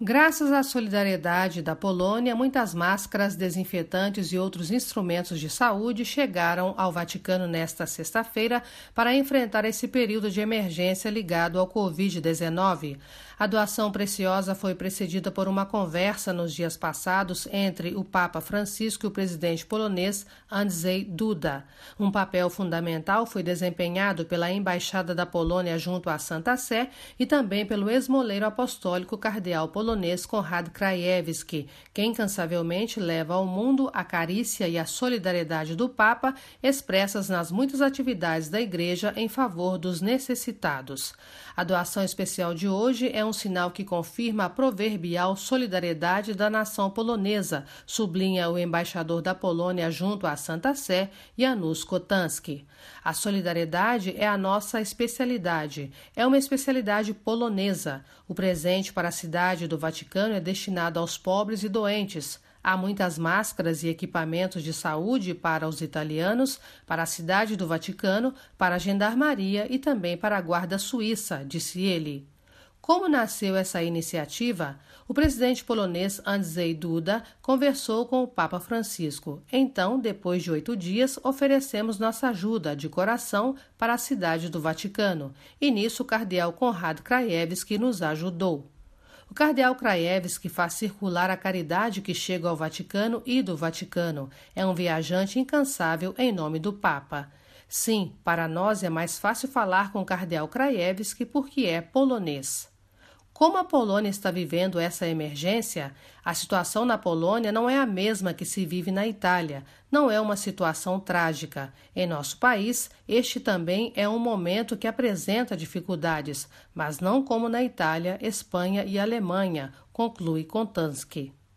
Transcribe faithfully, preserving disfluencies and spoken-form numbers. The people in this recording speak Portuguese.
Graças à solidariedade da Polônia, muitas máscaras, desinfetantes e outros instrumentos de saúde chegaram ao Vaticano nesta sexta-feira para enfrentar esse período de emergência ligado ao covid dezenove. A doação preciosa foi precedida por uma conversa nos dias passados entre o Papa Francisco e o presidente polonês Andrzej Duda. Um papel fundamental foi desempenhado pela Embaixada da Polônia junto à Santa Sé e também pelo ex-moleiro apostólico cardeal polonês Konrad Krajewski, que incansavelmente leva ao mundo a carícia e a solidariedade do Papa expressas nas muitas atividades da Igreja em favor dos necessitados. A doação especial de hoje é um sinal que confirma a proverbial solidariedade da nação polonesa, sublinha o embaixador da Polônia junto à Santa Sé, Janusz Kotanski. A solidariedade é a nossa especialidade, é uma especialidade polonesa. O presente para a cidade do Vaticano é destinado aos pobres e doentes. Há muitas máscaras e equipamentos de saúde para os italianos, para a cidade do Vaticano, para a Gendarmeria e também para a Guarda Suíça, disse ele. Como nasceu essa iniciativa? O presidente polonês Andrzej Duda conversou com o Papa Francisco. Então, depois de oito dias, oferecemos nossa ajuda de coração para a cidade do Vaticano. E nisso o cardeal Konrad Krajewski nos ajudou. O cardeal Krajewski faz circular a caridade que chega ao Vaticano e do Vaticano. É um viajante incansável em nome do Papa. Sim, para nós é mais fácil falar com o cardeal Krajewski porque é polonês. Como a Polônia está vivendo essa emergência, a situação na Polônia não é a mesma que se vive na Itália. Não é uma situação trágica. Em nosso país, este também é um momento que apresenta dificuldades, mas não como na Itália, Espanha e Alemanha, conclui Kotanski.